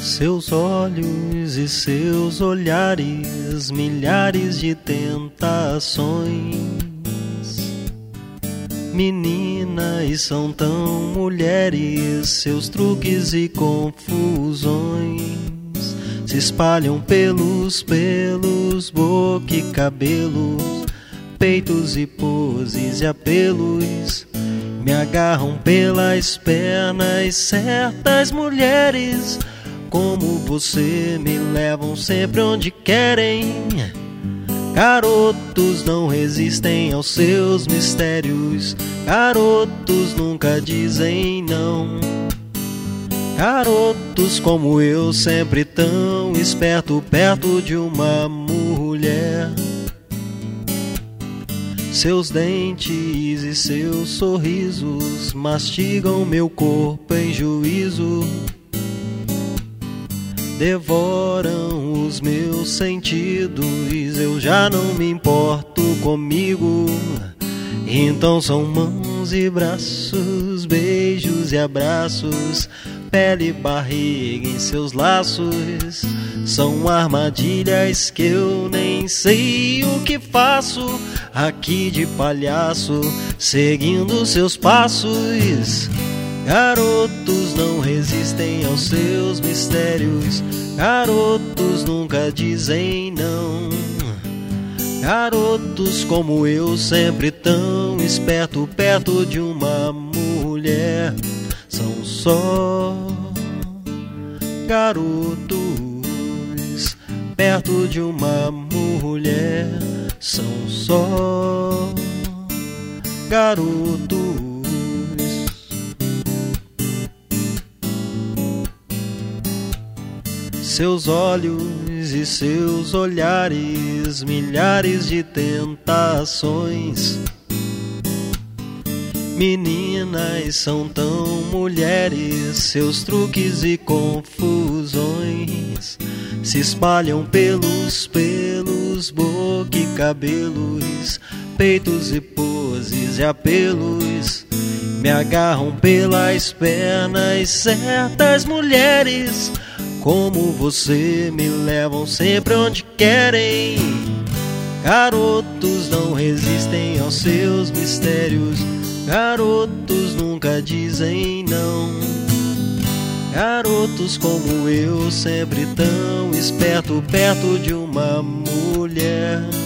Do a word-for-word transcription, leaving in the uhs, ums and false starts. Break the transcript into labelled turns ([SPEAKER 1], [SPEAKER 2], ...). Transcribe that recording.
[SPEAKER 1] Seus olhos e seus olhares, milhares de tentações. Meninas são tão mulheres, seus truques e confusões se espalham pelos pelos, boca e cabelos, peitos e poses e apelos. Me agarram pelas pernas, certas mulheres como você me levam sempre onde querem. Garotos não resistem aos seus mistérios, garotos nunca dizem não. Garotos como eu, sempre tão esperto perto de uma mulher. Seus dentes e seus sorrisos mastigam meu corpo em juízo, devoram os meus sentidos, eu já não me importo comigo. Então são mãos e braços, beijos e abraços, pele e barriga em seus laços. São armadilhas que eu nem sei o que faço aqui de palhaço, seguindo seus passos. Garotos não resistem aos seus mistérios, garotos nunca dizem não. Garotos como eu, sempre tão esperto perto de uma mulher. São só garotos perto de uma mulher. São só garotos. Seus olhos e seus olhares, milhares de tentações. Meninas são tão mulheres, seus truques e confusões se espalham pelos pelos, boca e cabelos, peitos e poses e apelos. Me agarram pelas pernas, certas mulheres como você me levam sempre onde querem. Garotos não resistem aos seus mistérios, garotos nunca dizem não. Garotos como eu, sempre tão esperto perto de uma mulher.